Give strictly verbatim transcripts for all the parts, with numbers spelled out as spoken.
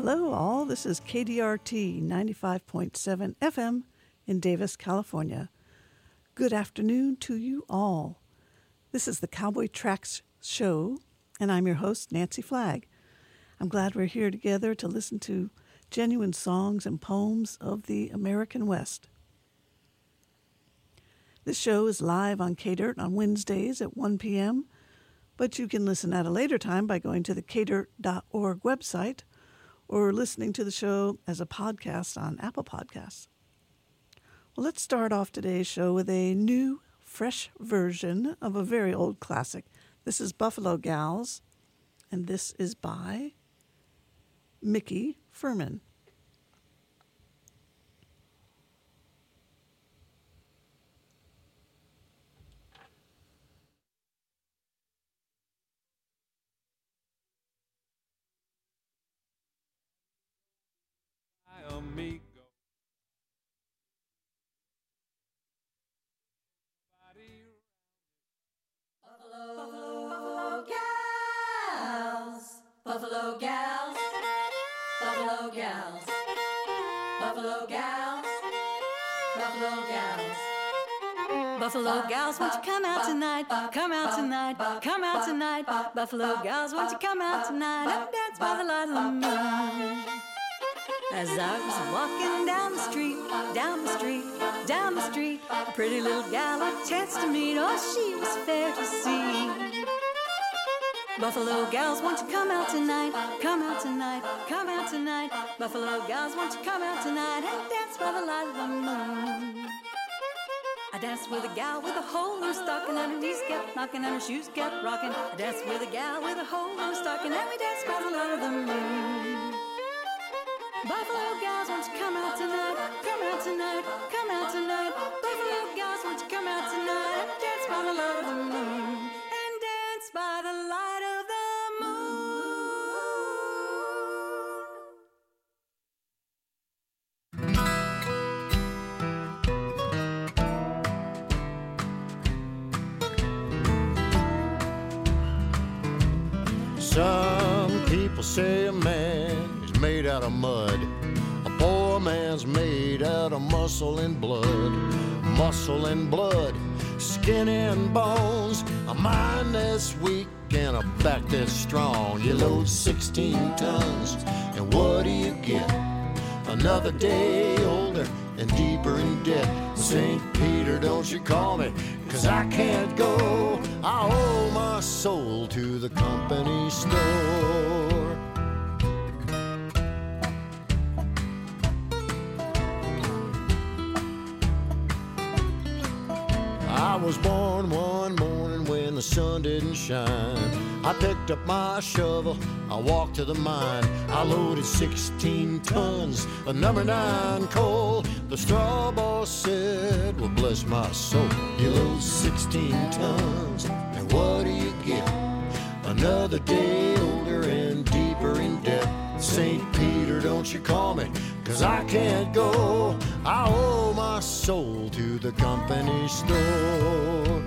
Hello all, this is K D R T ninety-five point seven F M in Davis, California. Good afternoon to you all. This is the Cowboy Tracks Show, and I'm your host, Nancy Flagg. I'm glad we're here together to listen to genuine songs and poems of the American West. This show is live on K-Dirt on Wednesdays at one p.m., but you can listen at a later time by going to the k dirt dot org website or listening to the show as a podcast on Apple Podcasts. Well, let's start off today's show with a new, fresh version of a very old classic. This is Buffalo Gals, and this is by Mickey Furman. Amigo. Buffalo, Buffalo gals, Buffalo gals, Buffalo gals, Buffalo gals, Buffalo gals. Buffalo gals, won't you come out tonight? Come out tonight, come out tonight. Buffalo gals, won't you come out tonight and dance by the light of the moon? As I was walking down the street, down the street, down the street, a pretty little gal I chanced to meet, oh, she was fair to see. Buffalo gals, won't you come out tonight, come out tonight, come out tonight. Buffalo gals, won't you come out tonight and dance by the light of the moon? I danced with a gal with a hole in her stocking, and her knees kept knocking and her shoes kept rocking. I danced with a gal with a hole in her stocking, and we danced by the light of the moon. Buffalo gals, won't you come out tonight, come out tonight, come out tonight. Buffalo gals, won't you come out tonight and dance by the light of the moon, and dance by the light of the moon. Some people say a man is made out of mud. A poor man's made out of muscle and blood. Muscle and blood, skin and bones. A mind that's weak and a back that's strong. You load sixteen tons, and what do you get? Another day older and deeper in debt. Saint Peter, don't you call me, 'cause I can't go. I owe my soul to the company store. I was born one morning when the sun didn't shine. I picked up my shovel, I walked to the mine. I loaded sixteen tons of number nine coal. The straw boss said, well, bless my soul. You load sixteen tons, and what do you get? Another day older and deeper in debt. Saint Peter, don't you call me, 'cause I can't go. I owe my soul to the company store.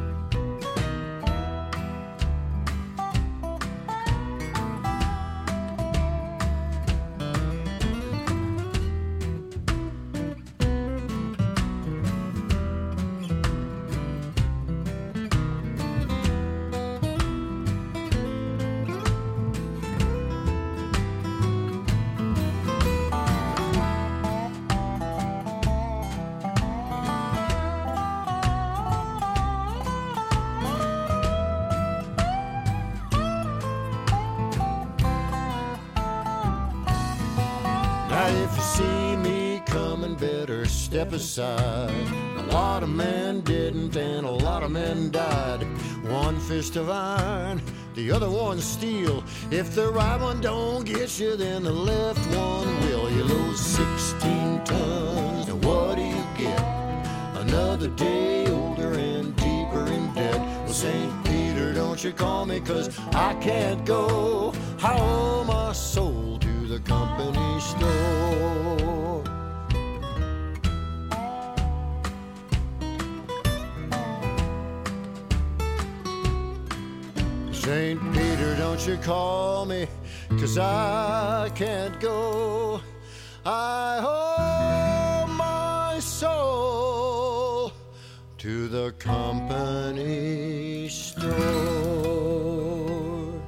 If you see me coming, better step aside. A lot of men didn't and a lot of men died. One fist of iron, the other one steel. If the right one don't get you, then the left one will. You load sixteen tons, and what do you get? Another day older and deeper in debt. Well, Saint Peter, don't you call me, 'cause I can't go. I owe my soul to the company store. Saint Peter, don't you call me, 'cause I can't go. I owe my soul to the company store.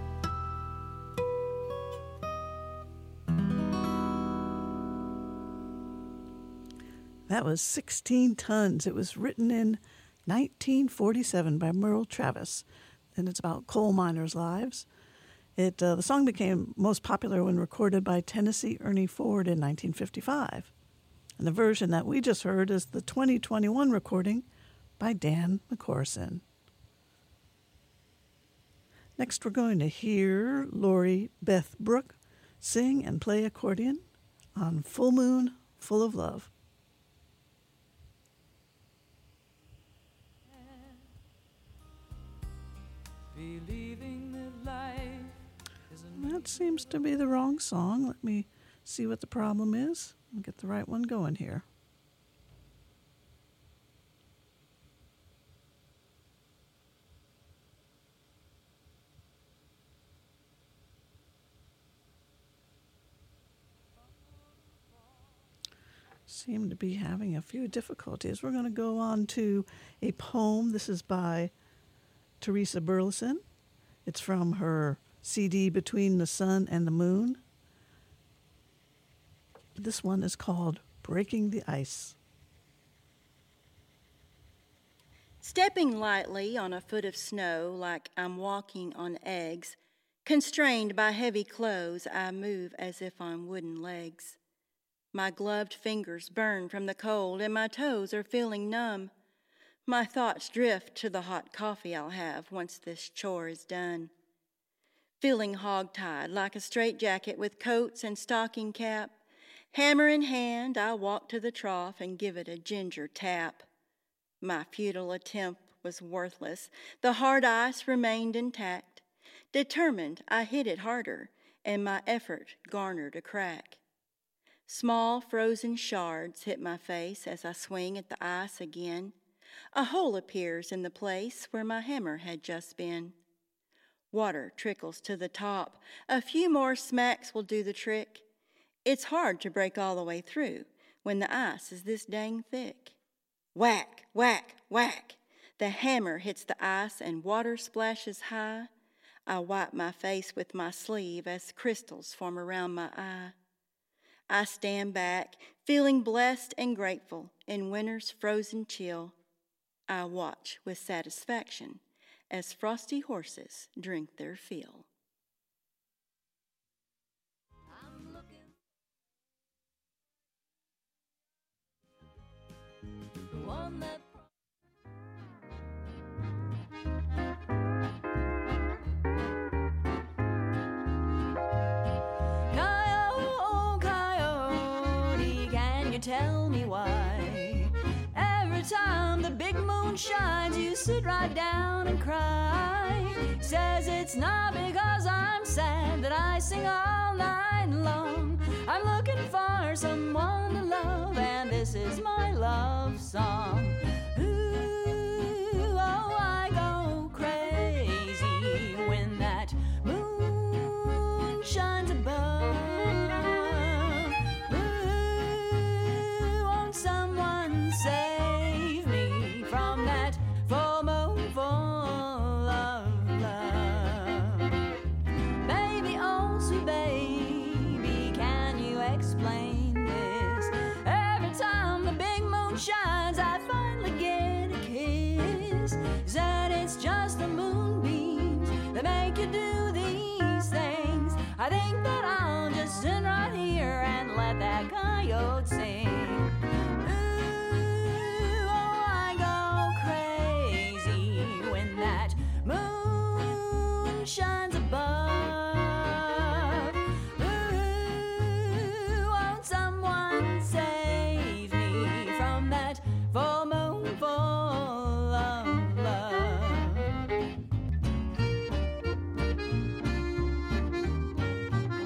That was sixteen Tons. It was written in nineteen forty-seven by Merle Travis, and it's about coal miners' lives. It uh, the song became most popular when recorded by Tennessee Ernie Ford in nineteen fifty-five. And the version that we just heard is the twenty twenty-one recording by Dan McCorson. Next, we're going to hear Lori Beth Brooke sing and play accordion on Full Moon, Full of Love. That seems to be the wrong song. Let me see what the problem is and get the right one going here. Seem to be having a few difficulties. We're going to go on to a poem. This is by Teresa Burleson. It's from her C D Between the Sun and the Moon. This one is called Breaking the Ice. Stepping lightly on a foot of snow like I'm walking on eggs, constrained by heavy clothes, I move as if on wooden legs. My gloved fingers burn from the cold and my toes are feeling numb. My thoughts drift to the hot coffee I'll have once this chore is done. Feeling hog-tied like a straitjacket with coats and stocking cap, hammer in hand, I walk to the trough and give it a ginger tap. My futile attempt was worthless. The hard ice remained intact. Determined, I hit it harder, and my effort garnered a crack. Small frozen shards hit my face as I swing at the ice again. A hole appears in the place where my hammer had just been. Water trickles to the top. A few more smacks will do the trick. It's hard to break all the way through when the ice is this dang thick. Whack, whack, whack. The hammer hits the ice and water splashes high. I wipe my face with my sleeve as crystals form around my eye. I stand back, feeling blessed and grateful in winter's frozen chill. I watch with satisfaction as frosty horses drink their fill. I'm looking the one that Coyote, coyote, can you tell me why? Every time the big moon shines, you sit right down and cry. Says it's not because I'm sad that I sing all night long. I'm looking for someone to love, and this is my love song. Ooh, oh, I go crazy when that moon shines above. Ooh, won't someone save me from that full moon full of love? Baby, oh sweet baby, can you explain this? Every time the big moon shines, I finally get a kiss. Said it's just the moonbeams that make you do these things. I think that I'll just sit right here and let that coyote sing. Ooh, oh, I go crazy when that moon shines above. Ooh, won't someone save me from that full moon full of love?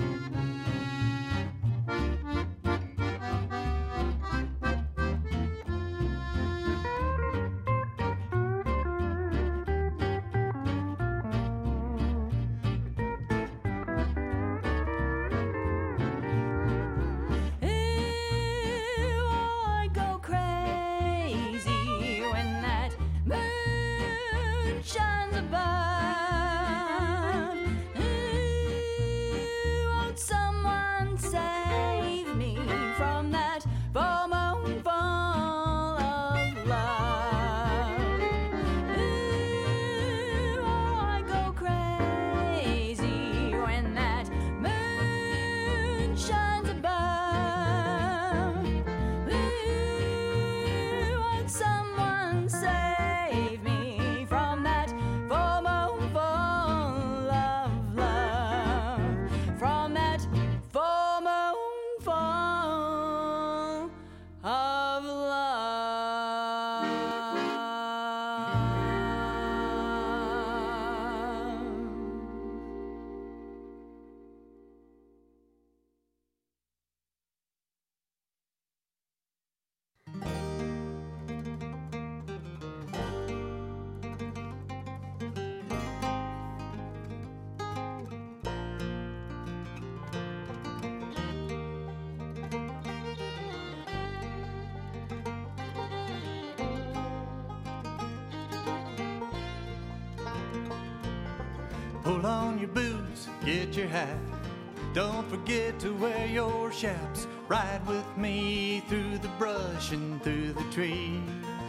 Pull on your boots, get your hat. Don't forget to wear your chaps. Ride with me through the brush and through the trees.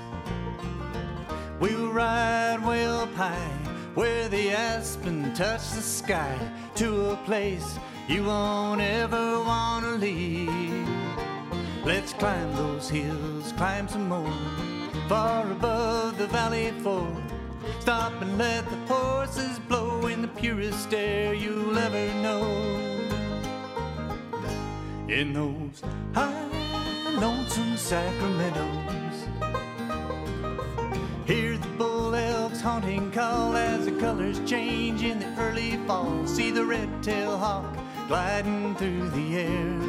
We'll ride way up high where the aspen touch the sky, to a place you won't ever want to leave. Let's climb those hills, climb some more, far above the valley floor. Stop and let the horses blow in the purest air you'll ever know. In those high, lonesome Sacramentos, hear the bull elk's haunting call as the colors change in the early fall. See the red-tailed hawk gliding through the air.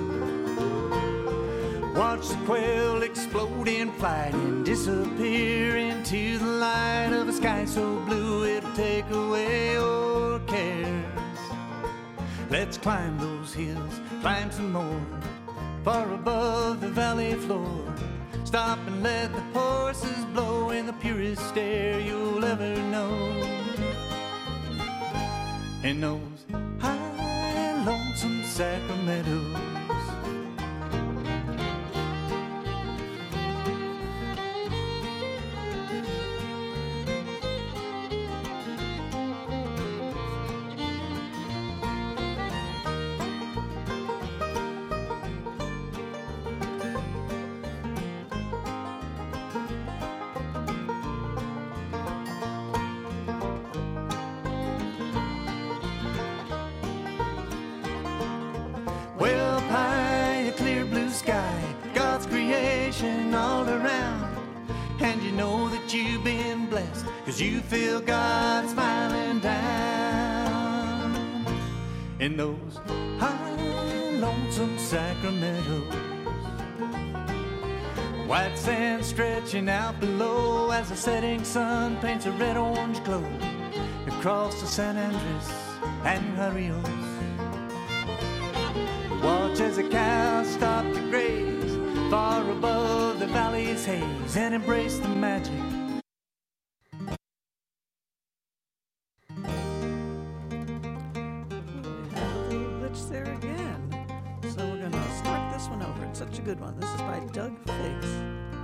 Watch the quail explode in flight and disappear into the light of a sky so blue it'll take away your cares. Let's climb those hills, climb some more, far above the valley floor. Stop and let the horses blow in the purest air you'll ever know. In those high, lonesome Sacramentos. Well, high, a clear blue sky, God's creation all around. And you know that you've been blessed, 'cause you feel God smiling down. In those high, lonesome Sacramentos, white sand stretching out below as the setting sun paints a red-orange glow across the San Andres and Ríos. Watch as the cows stop to graze far above the valley's haze and embrace the magic. We have a little glitch there again. So we're going to start this one over. It's such a good one. This is by Doug Figs.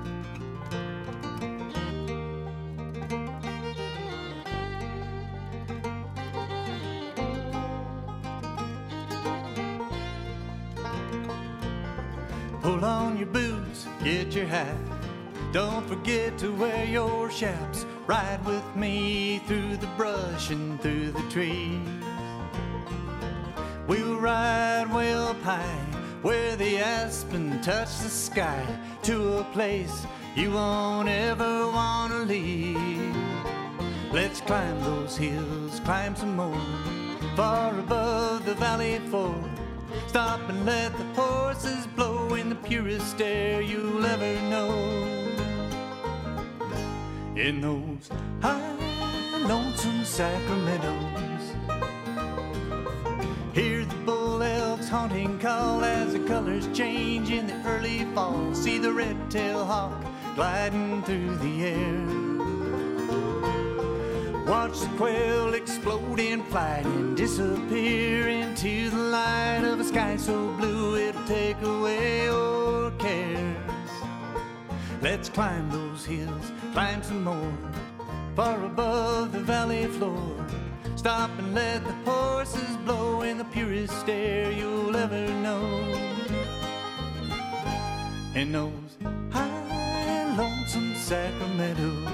Pull on your boots, get your hat. Don't forget to wear your chaps. Ride with me through the brush and through the trees. We'll ride way up high where the aspen touch the sky, to a place you won't ever want to leave. Let's climb those hills, climb some more, far above the valley floor. Stop and let the horses blow in the purest air you'll ever know. In those high, lonesome Sacramentos, hear the bull elk's haunting call as the colors change in the early fall. See the red-tailed hawk gliding through the air. Watch the quail explode in flight and disappear into the light of a sky so blue it'll take away your cares. Let's climb those hills, climb some more, far above the valley floor. Stop and let the horses blow in the purest air you'll ever know. In those high, lonesome Sacramentos.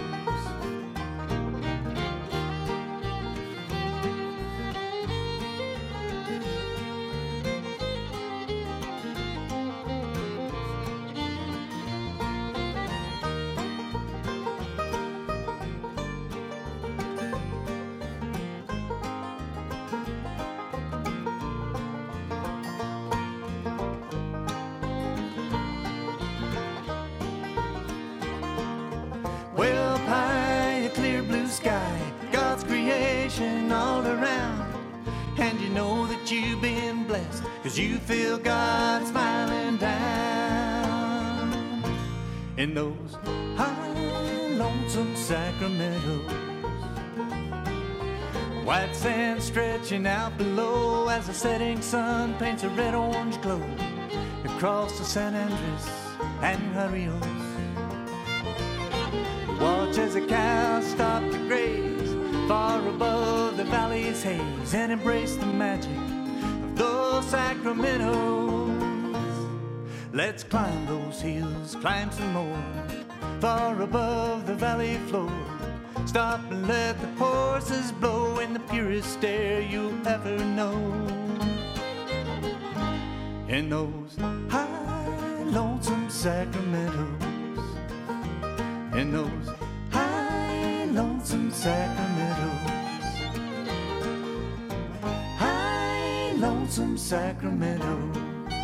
Well, high, a clear blue sky, God's creation all around. And you know that you've been blessed, 'cause you feel God smiling down. In those high, lonesome Sacramentos, White sand stretching out below as the setting sun paints a red-orange glow across the San Andres and Jarrillos. Watch as the cows stop to graze far above the valley's haze and embrace the magic of those Sacramentos. Let's climb those hills, climb some more, far above the valley floor. Stop and let the horses blow in the purest air you'll ever know. In those high, lonesome Sacramentos. In those high, lonesome Sacramentos. High, lonesome Sacramentos.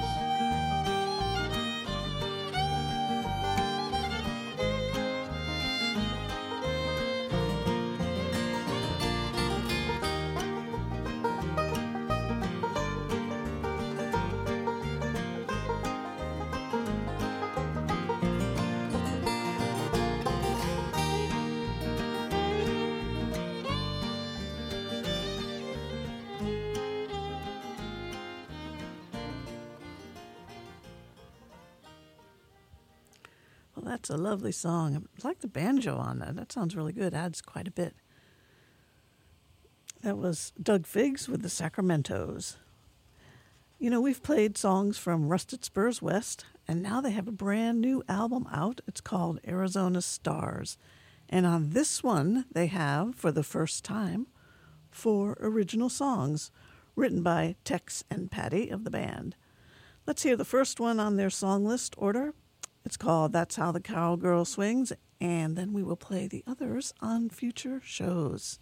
That's a lovely song. I like the banjo on that. That sounds really good. Adds quite a bit. That was Doug Figs with the Sacramentos. You know, we've played songs from Rusted Spurs West, and now they have a brand new album out. It's called Arizona Stars. And on this one, they have, for the first time, four original songs written by Tex and Patty of the band. Let's hear the first one on their song list order. It's called That's How the Cowgirl Swings, and then we will play the others on future shows.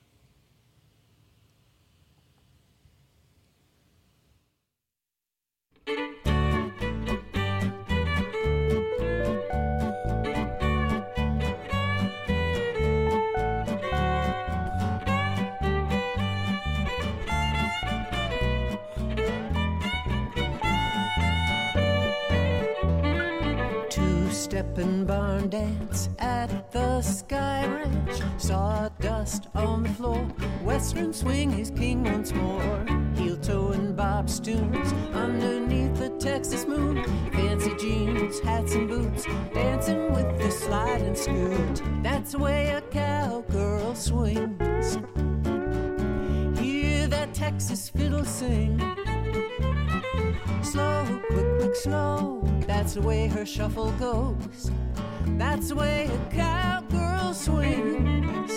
Two-stepping barn dance at the Sky Ranch. Sawdust on the floor. Western swing is king once more. Heel toe and bob tunes underneath the Texas moon. Fancy jeans, hats and boots, dancing with the slide and scoot. That's the way a cowgirl swings. Hear that Texas fiddle sing. Slow, quick, quick, slow. That's the way her shuffle goes. That's the way a cowgirl swings.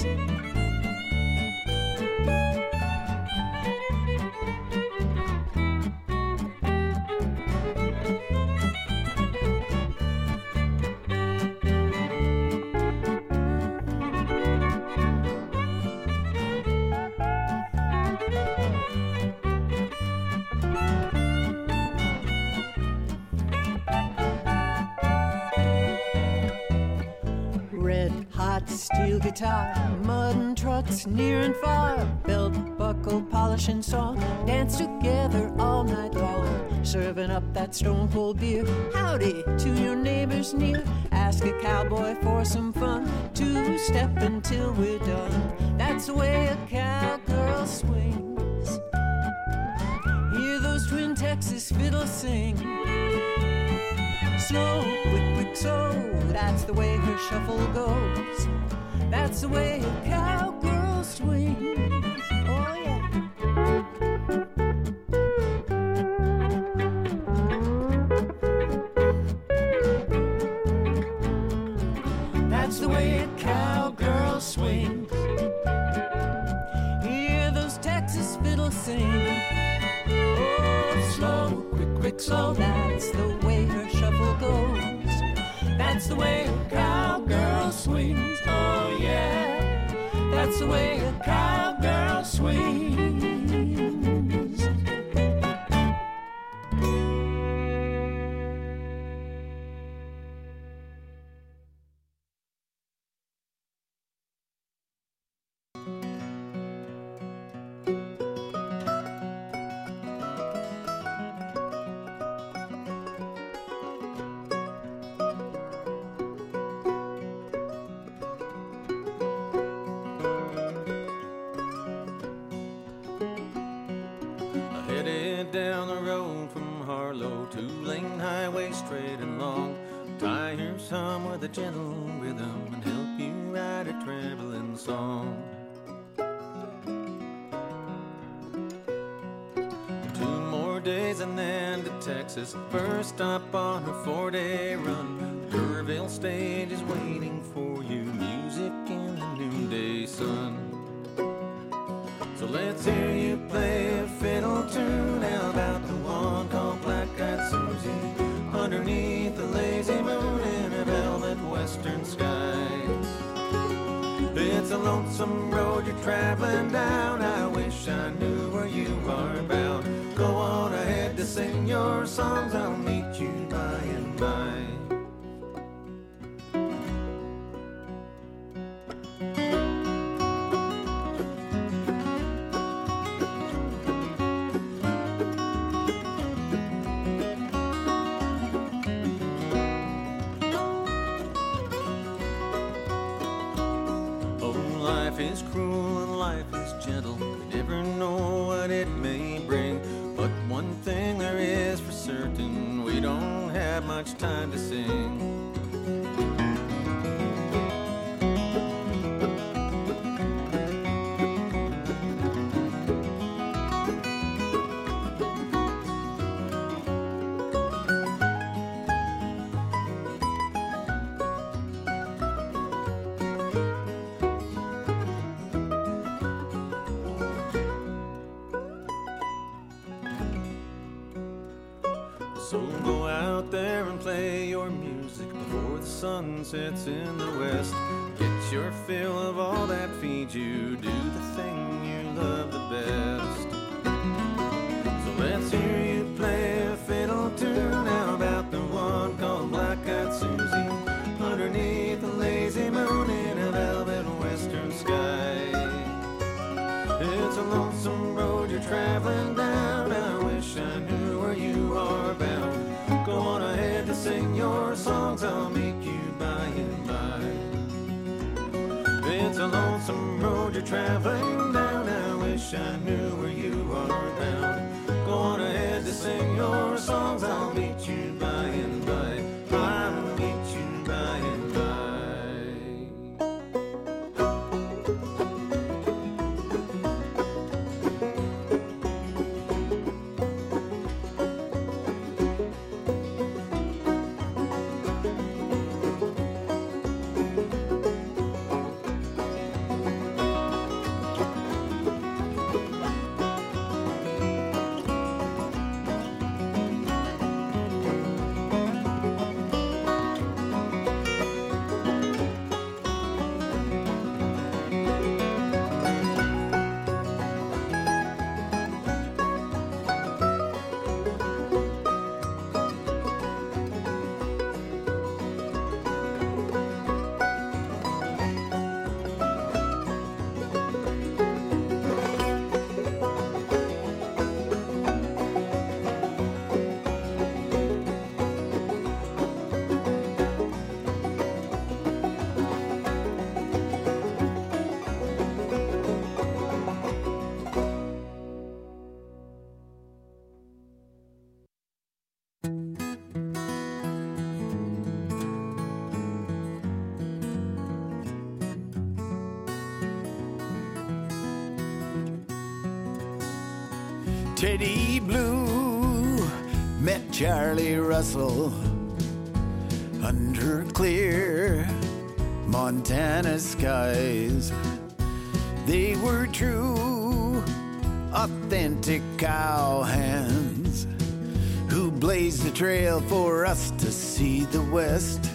Steel guitar, mud and trucks near and far, belt buckle polishing song, dance together all night long, serving up that stone cold beer. Howdy to your neighbors near, ask a cowboy for some fun, two-step until we're done. That's the way a cowgirl swings. Hear those twin Texas fiddles sing. Slow, quick, quick, slow. That's the way her shuffle goes. That's the way a cowgirl swings. Oh, yeah. That's the way a cowgirl swings. Hear those Texas fiddles sing. Oh, slow, quick, quick, slow. That's the way her shuffle goes. That's the way a cowgirl swings. Oh yeah, that's the way a cowgirl swings. Headed down the road from Harlow, two-lane highway straight and long. Tie your hum with a gentle rhythm and help you write a traveling song. Two more days and then to Texas. First stop on her four-day run. Kerrville stage is waiting for you. Music in the noonday sun. So let's hear you play a fiddle tune about the one called Black-Eyed Susie, underneath the lazy moon in a velvet western sky. It's a lonesome road you're traveling down. I wish I knew where you are bound. Go on ahead to sing your songs. I'll meet you by and by. Life is cruel and life is gentle. You never know what it may bring. But one thing there is for certain, we don't have much time to sing. So go out there and play your music before the sun sets in the west. Get your fill of all that feeds you. Do the thing you love the best. So let's hear you play a fiddle tune now about the one called Black-Eyed Susie, underneath the lazy moon in a velvet western sky. It's a lonesome road you're traveling down. I wish I knew where you are bound. Go on ahead to sing your songs. I'll meet you by and by. It's a lonesome road you're traveling down. I wish I knew where you are bound. Go on ahead to sing your songs. I'll meet you by and by. I'll meet you by and by. Teddy Blue met Charlie Russell under clear Montana skies. They were true, authentic cowhands who blazed the trail for us to see the West.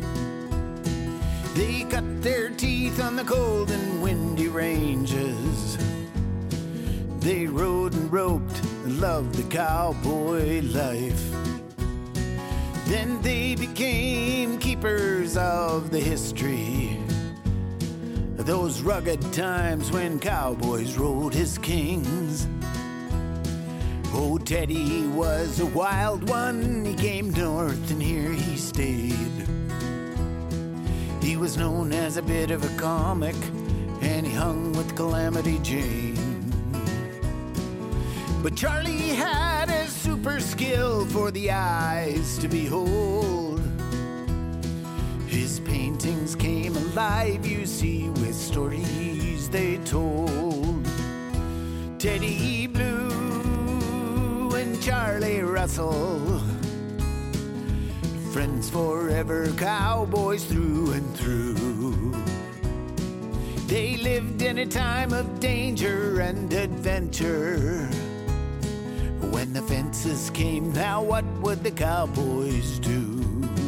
They cut their teeth on the cold and windy ranges. They rode and roped and loved the cowboy life. Then they became keepers of the history of those rugged times when cowboys rode as kings. Oh, Teddy was a wild one. He came north and here he stayed. He was known as a bit of a comic, and he hung with Calamity Jane. But Charlie had a super skill for the eyes to behold. His paintings came alive, you see, with stories they told. Teddy Blue and Charlie Russell, friends forever, cowboys through and through. They lived in a time of danger and adventure. When the fences came, now what would the cowboys do?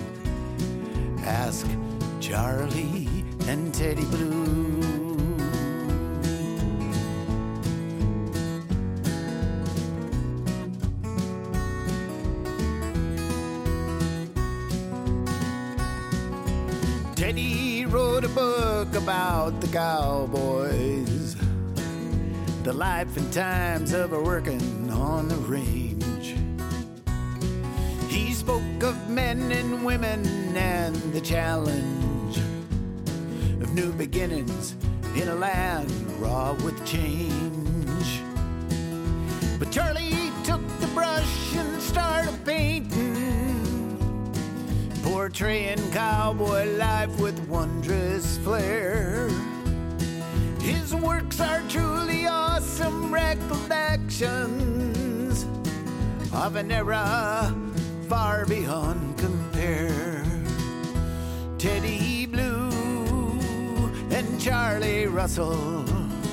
Ask Charlie and Teddy Blue. Teddy wrote a book about the cowboys, the life and times of a working on the range. He spoke of men and women and the challenge of new beginnings in a land raw with change. But Charlie took the brush and started painting, portraying cowboy life with wondrous flair. His works are truly awesome recollections of an era far beyond compare. Teddy Blue and Charlie Russell,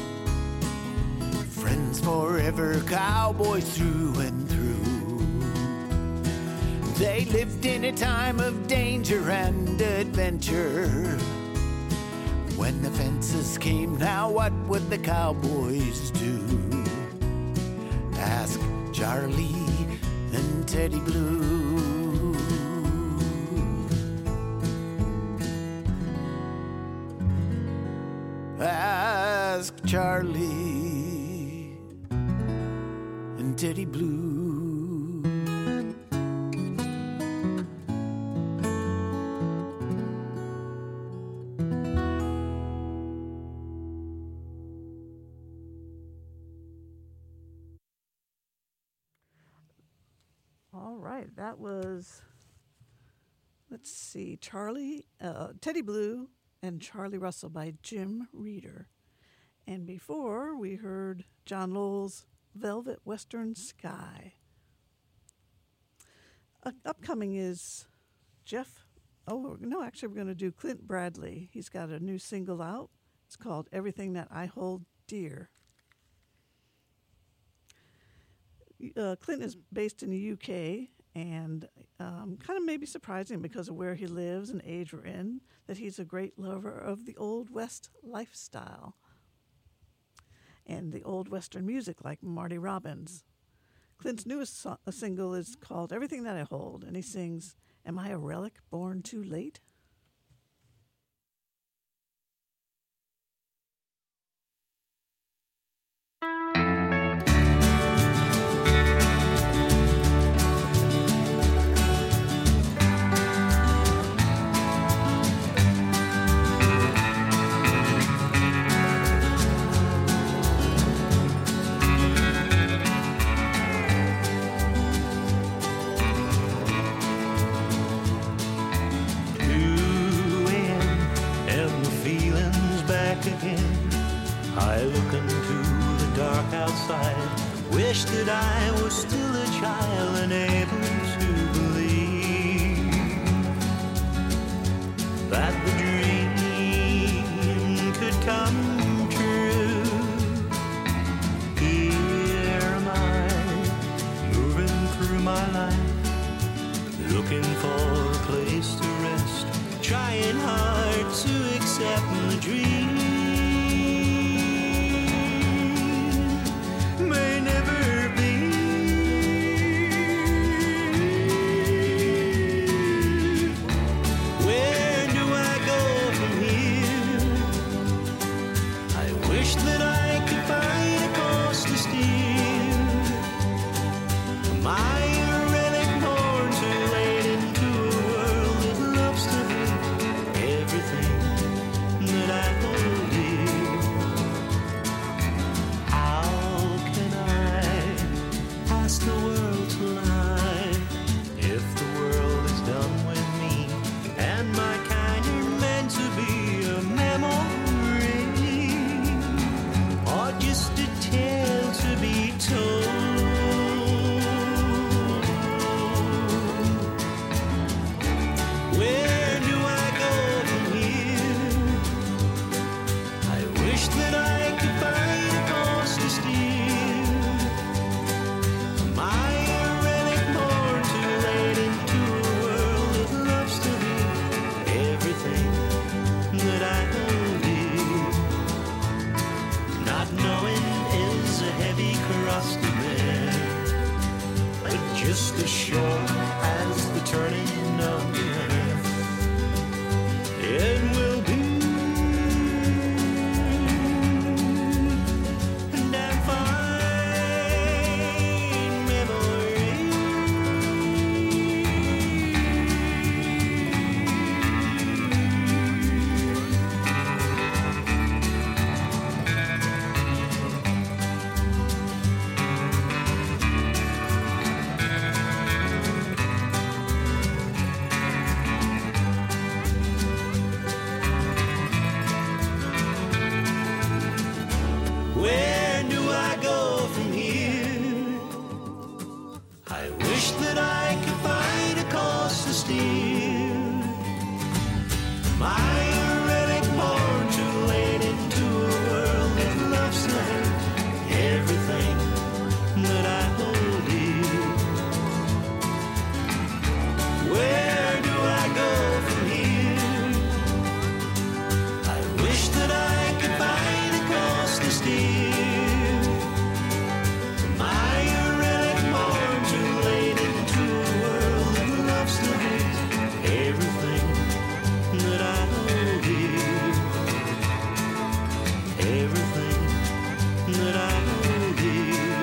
friends forever, cowboys through and through. They lived in a time of danger and adventure. When the fences came, now what would the cowboys do? Ask Charlie and Teddy Blue. Ask Charlie and Teddy Blue. All right, that was, let's see, Charlie, uh, Teddy Blue and Charlie Russell by Jim Reeder. And before, we heard John Lowell's Velvet Western Sky. Uh, upcoming is Jeff, oh, no, actually we're going to do Clint Bradley. He's got a new single out. It's called Everything That I Hold Dear. Uh, Clint is based in the U K, and um, kind of maybe surprising because of where he lives and age we're in, that he's a great lover of the Old West lifestyle and the Old Western music like Marty Robbins. Clint's newest so- single is called Everything That I Hold, and he sings, "Am I a relic born too late?" I look into the dark outside, wish that I was still a child and able to believe that the dream could come true. Here am I, moving through my life, looking for a place to rest, trying hard to accept the dream. May never be. just as sure as the turning of the earth. It will be. And I'm fine memory. Where do I go from here? I wish that I could find a course to steer. My erratic born too late into a world that loves to hurt everything that I hold dear. Where do I go from here? I wish that I could find a course to steer. My erratic born too late into a world that loves to hate everything that I hold dear. Everything that I hold dear.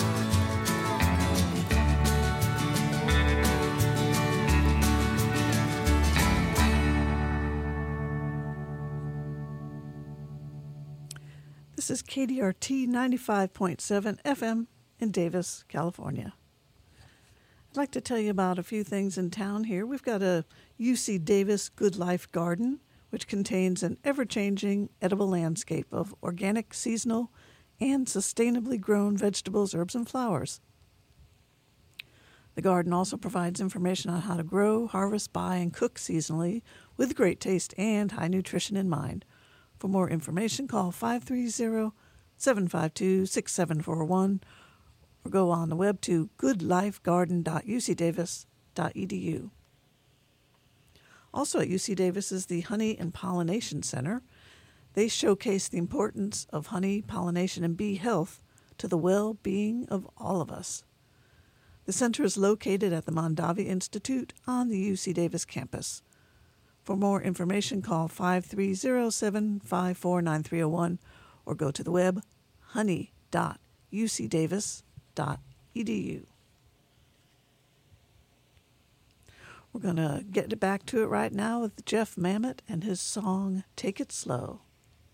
This is K D R T ninety-five point seven F M in Davis, California. I'd like to tell you about a few things in town here. We've got a U C Davis Good Life Garden, which contains an ever-changing edible landscape of organic, seasonal, and sustainably grown vegetables, herbs, and flowers. The garden also provides information on how to grow, harvest, buy, and cook seasonally with great taste and high nutrition in mind. For more information, call five three zero, seven five two, six seven four one or go on the web to good life garden dot u c davis dot e d u. Also at U C Davis is the Honey and Pollination Center. They showcase the importance of honey, pollination, and bee health to the well-being of all of us. The center is located at the Mondavi Institute on the U C Davis campus. For more information, call five three zero, seven five four, nine three zero one or go to the web honey dot u c davis dot e d u. We're going to get back to it right now with Jeff Mamet and his song, Take It Slow.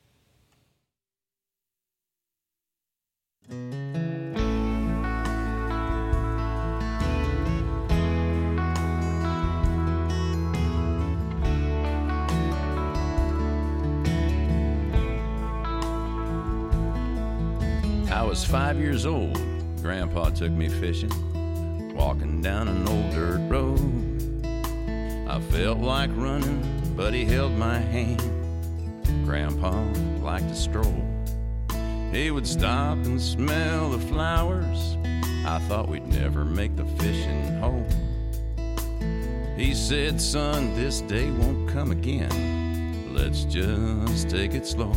I was five years old. Grandpa took me fishing, walking down an old dirt road. I felt like running, but he held my hand. Grandpa liked to stroll. He would stop and smell the flowers. I thought we'd never make the fishing hole. He said, son, this day won't come again. Let's just take it slow.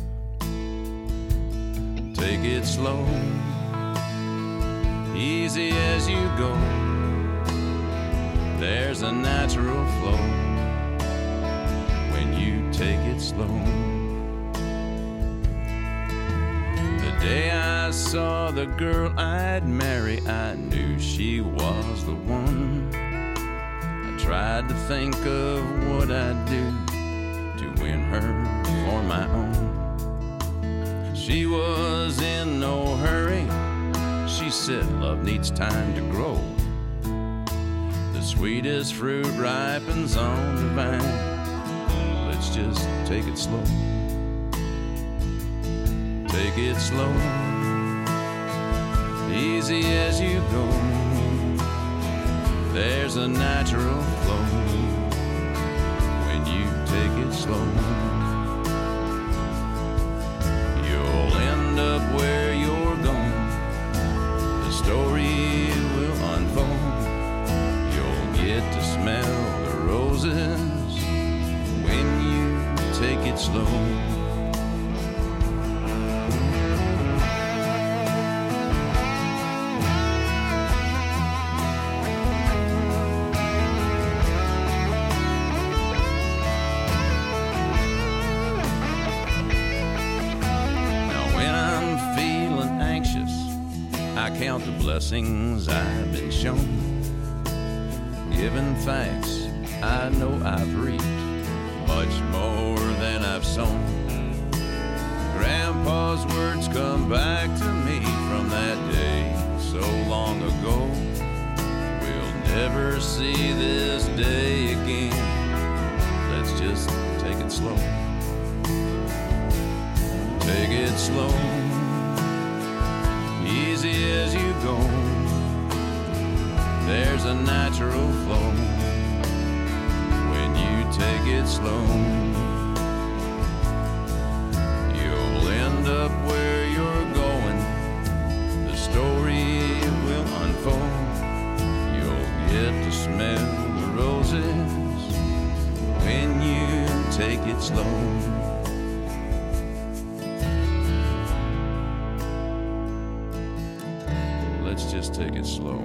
Take it slow, easy as you go. There's a natural flow when you take it slow. The day I saw the girl I'd marry, I knew she was the one. I tried to think of what I'd do to win her for my own. She was in no hurry. She said love needs time to grow. The sweetest fruit ripens on the vine. Let's just take it slow. Take it slow, easy as you go. There's a natural flow when you take it slow. Up where you're going, the story will unfold. You'll get to smell the roses when you take it slow. count the blessings I've been shown. Given thanks, I know I've reaped much more than I've sown. Grandpa's words come back to me from that day so long ago. We'll never see this day again. Let's just take it slow. Take it slow, easy as you go. There's a natural flow when you take it slow. You'll end up where you're going. The story will unfold. You'll get to smell the roses when you take it slow. Let's just take it slow.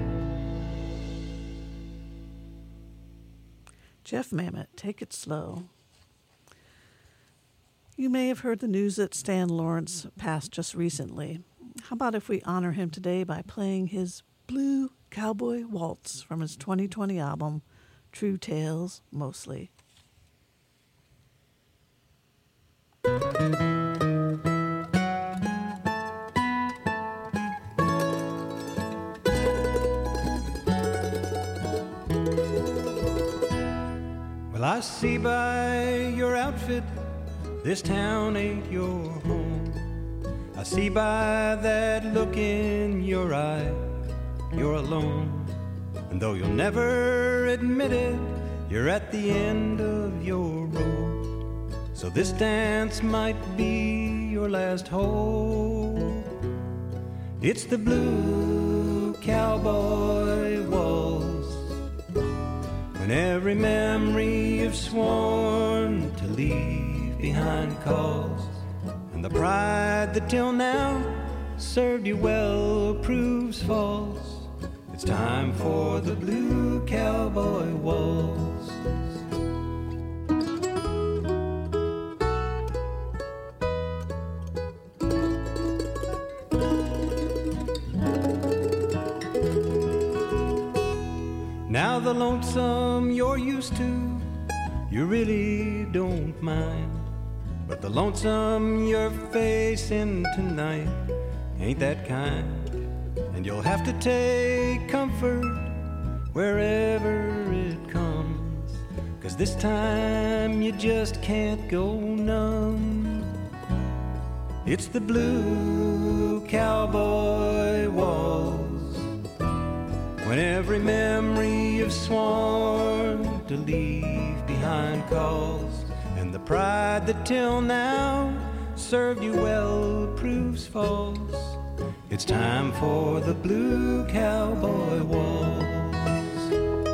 Jeff Mamet, Take It Slow. You may have heard the news that Stan Lawrence passed just recently. How about if we honor him today by playing his Blue Cowboy Waltz from his twenty twenty album, True Tales Mostly. Well, I see by your outfit, this town ain't your home. I see by that look in your eye, you're alone. And though you'll never admit it, you're at the end of your rope. So this dance might be your last hope. It's the blue cowboy waltz. When every memory you've sworn to leave behind calls, and the pride that till now served you well proves false. It's time for the blue cowboy waltz. Now the lonesome you're used to, you really don't mind. But the lonesome you're facing tonight ain't that kind. And you'll have to take comfort wherever it comes, 'cause this time you just can't go numb. It's the blue cowboy waltz. When every memory you've sworn to leave behind calls, and the pride that till now served you well proves false. It's time for the blue cowboy waltz.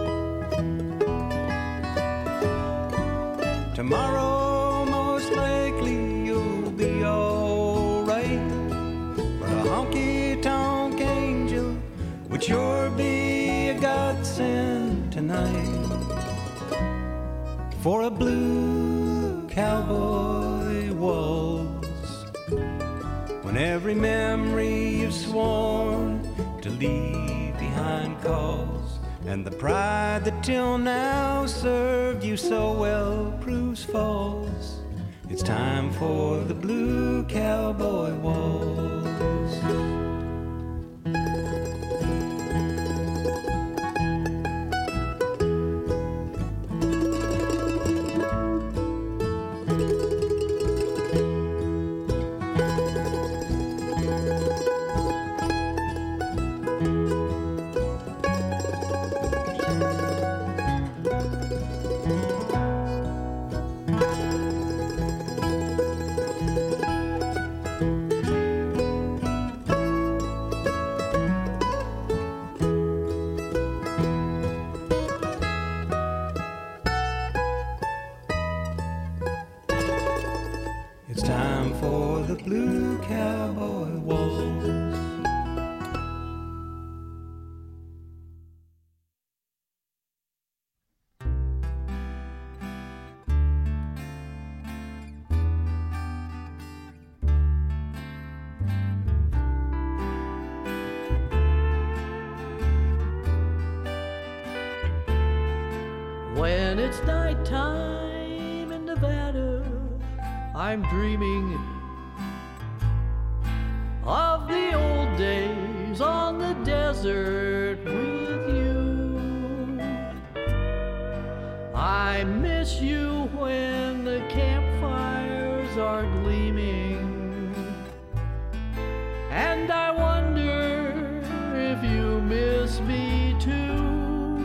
Tomorrow most likely you'll be all right, but a honky-tonk angel would sure be a godsend tonight. For a blue cowboy waltz, when every memory you've sworn to leave behind calls, and the pride that till now served you so well proves false. It's time for the blue cowboy waltz. when it's nighttime in Nevada, I'm dreaming of the old days on the desert with you. I miss you when the campfires are gleaming, and I wonder if you miss me too.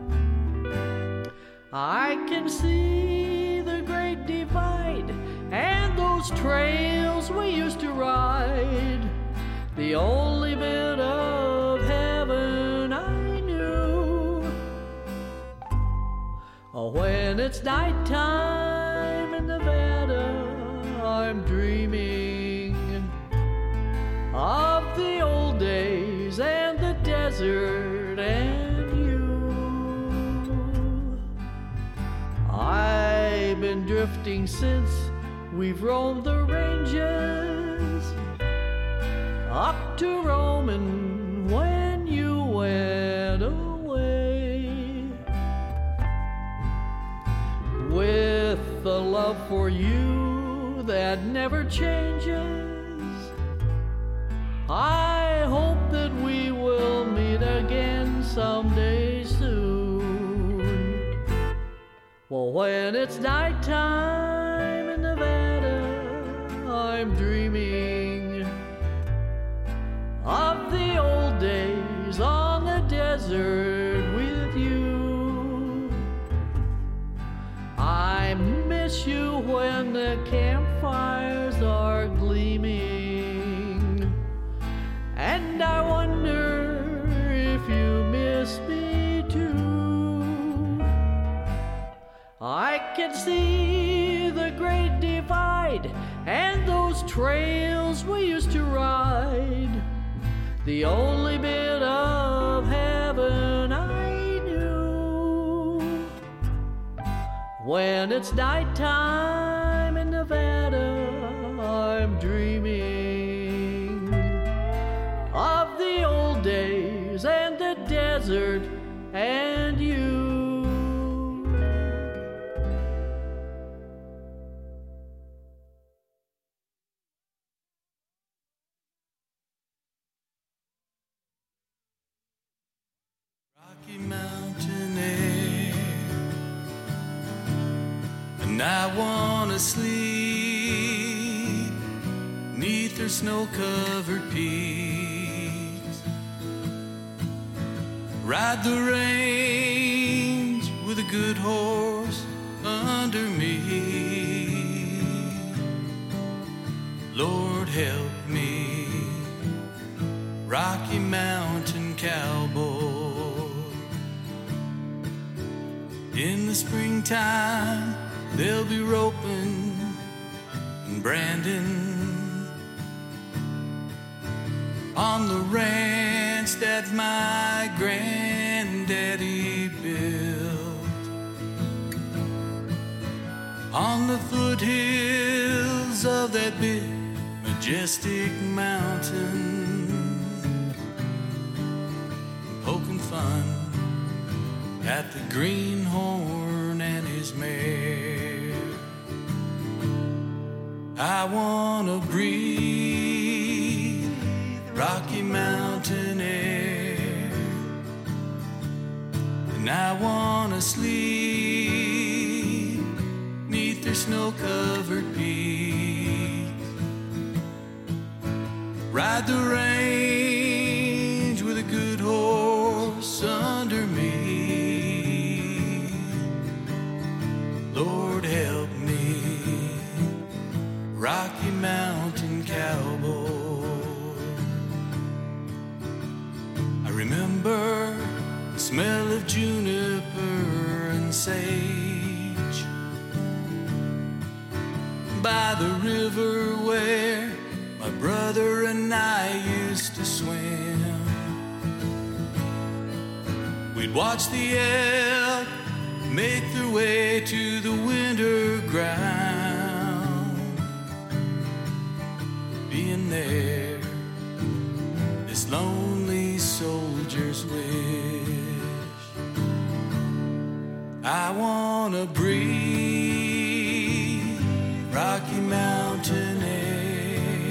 I can see the Great Divide and those trails we used to ride, the only bit of heaven I knew. Oh, when it's nighttime in Nevada, I'm dreaming of the old days and the desert and you. I've been drifting since we've roamed the ranges up to Roman when you went away. With a love for you that never changes, I hope that we will meet again someday soon. Well, when it's nighttime in Nevada, I'm dreaming of the old days on the desert with you. I miss you when the campfires are gleaming, and I wonder if you miss me too. I can see the Great Divide and those trails we used to ride, the only bit of heaven I knew. When it's nighttime in Nevada, I'm dreaming of the old days and the desert and you. Mountain air, and I wanna sleep neath their snow-covered peaks, ride the range with a good horse under me. Lord help me, Rocky Mountain cowboy. In the springtime, they'll be roping and branding on the ranch that my granddaddy built, on the foothills of that big majestic mountain, poking fun at the greenhorn and his mare. I wanna breathe Rocky Mountain air, and I wanna sleep neath their snow-covered peaks, ride the range with a good horse under me. Lord help me, Rocky Mountain cowboy. I remember the smell of juniper and sage by the river where my brother and I used to swim. We'd watch the elk make their way to the winter ground. Being there, this lonely soldier's wish. I want wanna breathe Rocky Mountain air,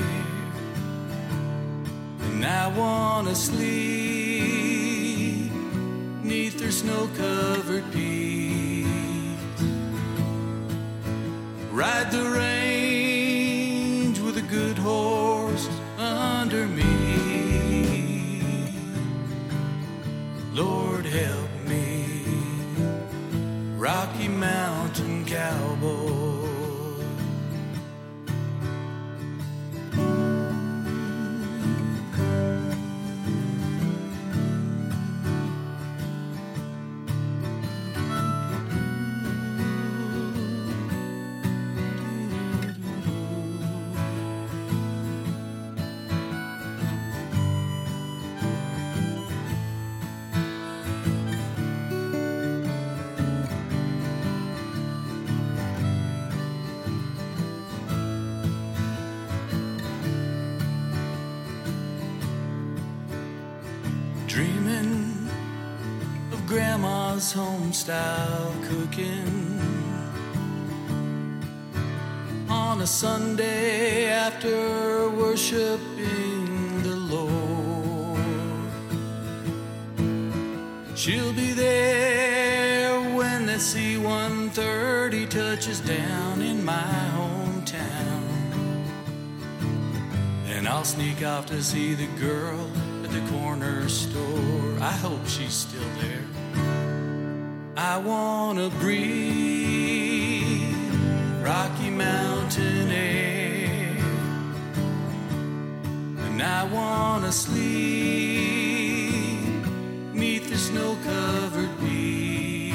and I wanna sleep neath their snow-covered peaks, ride the range with a good horse under me. Lord help me, Rocky Mountain cowboy. Dreaming of Grandma's home-style cooking on a Sunday after worshiping the Lord. She'll be there when the C one thirty touches down in my hometown, and I'll sneak off to see the girl at the corner store. I hope she's still there. I wanna breathe Rocky Mountain air, and I wanna sleep neath the snow-covered peaks,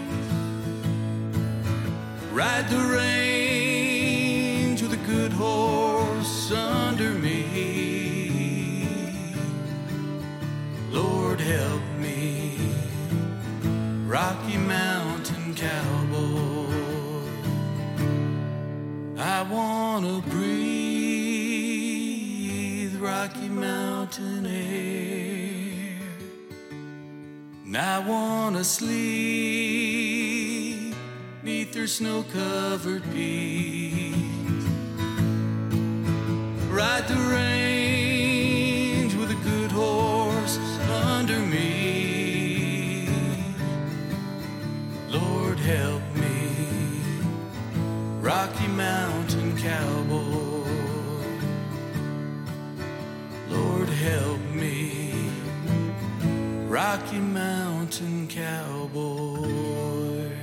ride the range with a good horse under me. Lord help me, Rocky Mountain cowboy. I wanna breathe Rocky Mountain air, and I wanna sleep neath their snow-covered peaks, ride the range with a good horse under me. Lord help me, Rocky Mountain cowboy. Lord help me, Rocky Mountain cowboy.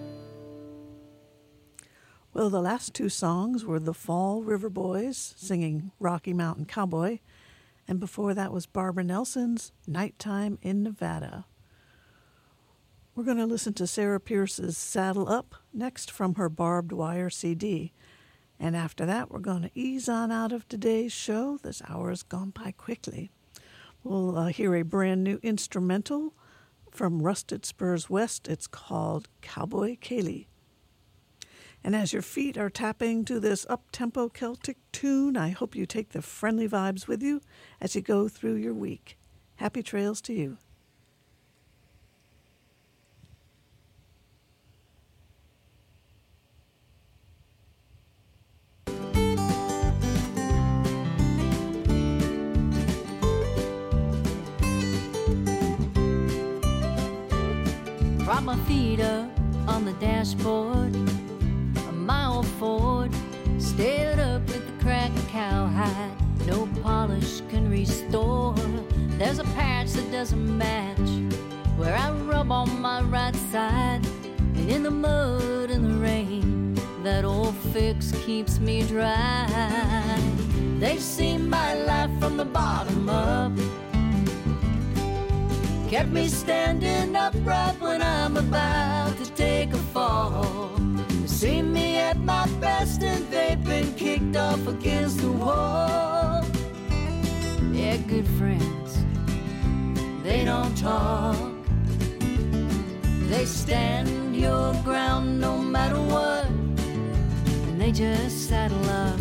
Well, the last two songs were the Fall River Boys singing Rocky Mountain Cowboy, and before that was Barbara Nelson's Nighttime in Nevada. We're going to listen to Sarah Pierce's Saddle Up next from her Barbed Wire C D. And after that, we're going to ease on out of today's show. This hour has gone by quickly. We'll uh, hear a brand new instrumental from Rusted Spurs West. It's called Cowboy Kaylee. And as your feet are tapping to this up-tempo Celtic tune, I hope you take the friendly vibes with you as you go through your week. Happy trails to you. Prop my feet up on the dashboard, a mile forward, stared up at the cracked cowhide. No polish can restore. There's a patch that doesn't match where I rub on my right side, and in the mud and the rain, that old fix keeps me dry. They've seen my life from the bottom up, kept me standing upright when I'm about to take a fall. See me at my best and they've been kicked off against the wall. Yeah, good friends, they don't talk. They stand your ground no matter what, and they just saddle up.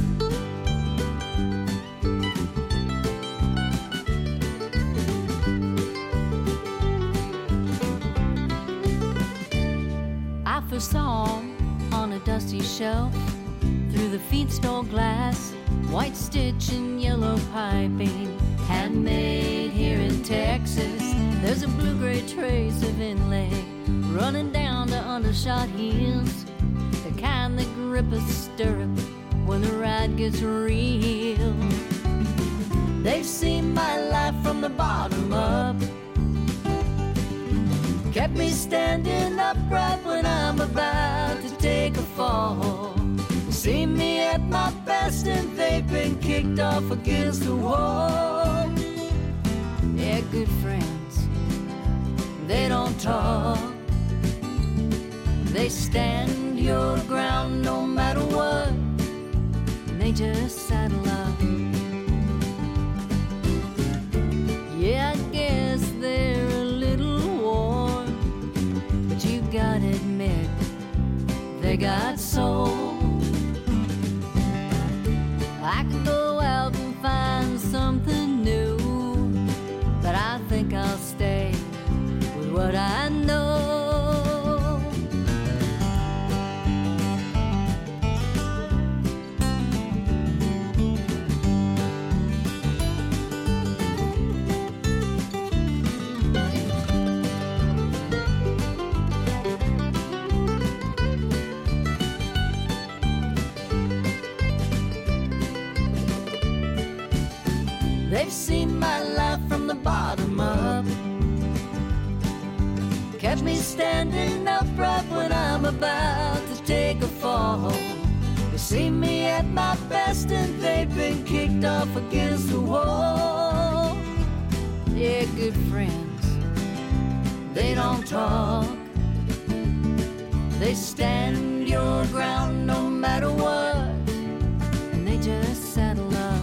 a song on a dusty shelf. Through the feed store glass, white stitch and yellow piping, handmade here in Texas. There's a blue-gray trace of inlay running down to undershot heels, the kind that grip a stirrup when the ride gets real. They've seen my life from the bottom up, kept me standing upright when I'm about to take a fall. Seen me at my best and they've been kicked off against the wall. Yeah, good friends, they don't talk. They stand your ground no matter what, and they just saddle up. Yeah, I guess they're a little worn, but you gotta admit, they got soul. I could go out and find something new, but I think I'll stay with what I know. They've seen my life from the bottom up, kept me standing upright when I'm about to take a fall. They've seen me at my best and they've been kicked off against the wall. Yeah, good friends, they don't talk. They stand your ground no matter what, and they just saddle up.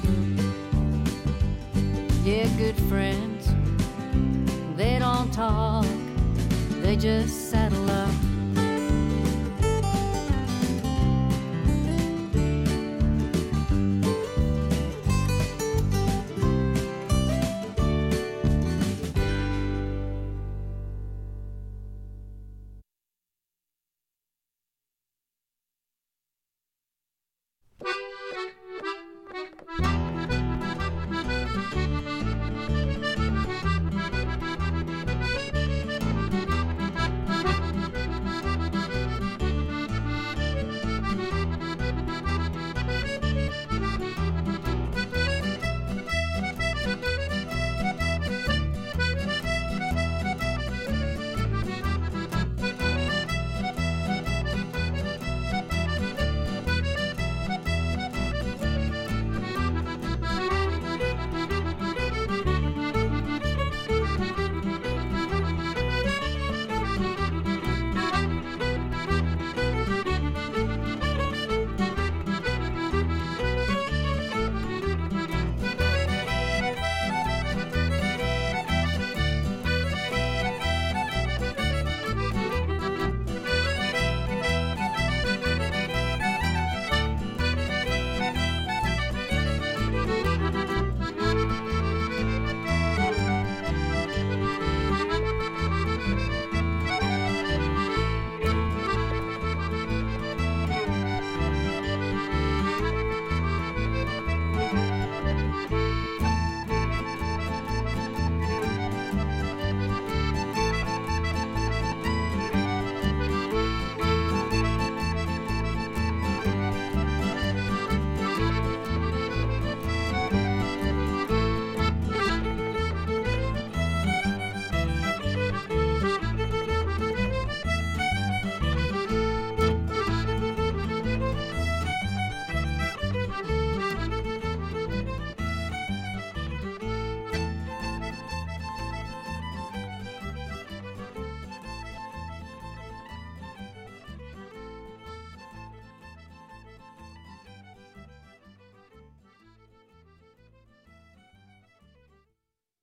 Yeah, good friends, they don't talk, they just saddle up.